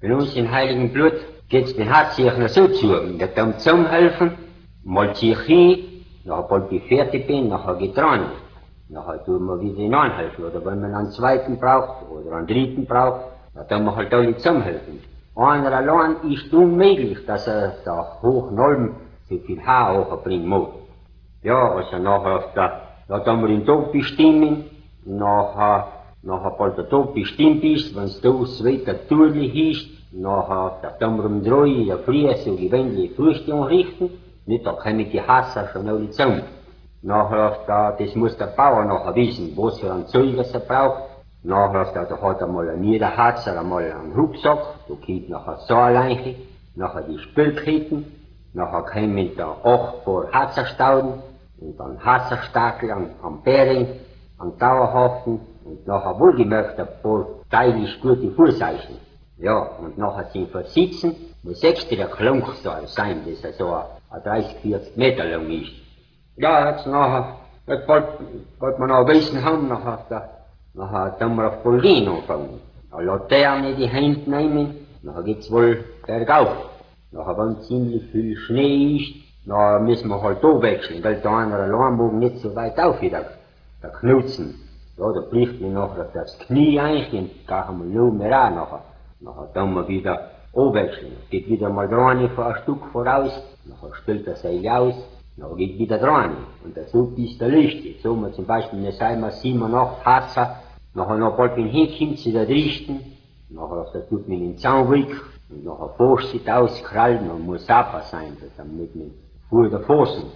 In uns in Heiligen Blut geht's den Hartshirchner so zu, der dann zusammenhelfen, mal ziehe ich hin, nachher bald ich fertig bin, nachher geht dran. Nachher tun wir wieder hineinhelfen, oder wenn man einen zweiten braucht, oder einen dritten braucht, dann tun wir halt alle zusammenhelfen. Einer allein ist unmöglich, dass er da hoch Nolm so viel Haar hochbringen muss. Ja, also nachher da tun wir den Tag bestimmen, nachher bald der Tag bestimmt ist, wenn es da das Wetter natürlich ist, nachher da tun wir um 3 in der Früh so gewöhnliche Frühstück richten, nicht, da kommen die Hasser schon alle zusammen. Nachher das muss der Bauer nachher wissen, was für ein Zeug er braucht. Nachher da hat er mal einen Niederharzer, einmal einen Rucksack, da kommt nachher Saaleinchen, nachher die Spülketten, nachher kommen da 8 Paar Harzerstauden und dann Harzerstackel am Bering, am Dauerhaften und nachher wohlgemerkt ein paar teilig gute Fußeichen. Ja, und nachher sind wir sitzen, muss extra der Klunksaal sein, das er so 30, 40 Meter lang ist. Ja, jetzt nachher, bald wir noch wissen haben, nachher tun wir auf Polgin anfangen. Eine Laterne in die Hand nehmen, nachher geht's wohl bergauf. Nachher, wenn ziemlich viel Schnee ist, dann müssen wir halt da wechseln, weil der eine allein mag nicht so weit auf wieder, der Knutzen. Ja, da bricht mir nachher das Knie ein und gehen wir nur mehr an nachher. Nachher tun wir wieder anwechseln. Geht wieder mal dran vor ein Stück voraus, nachher stellt er Seil aus, nachher geht wieder dran. Und der Zug ist der Licht. So wir zum Beispiel eine Seimer 7 und 8 Hasser, nachher noch bald wenn hinkommt, sie da richten, nachher da tut man den Zaun weg, und nachher Vorsicht auskrallen, und muss sauber sein, dass er mit dem Fuhr der Pfosten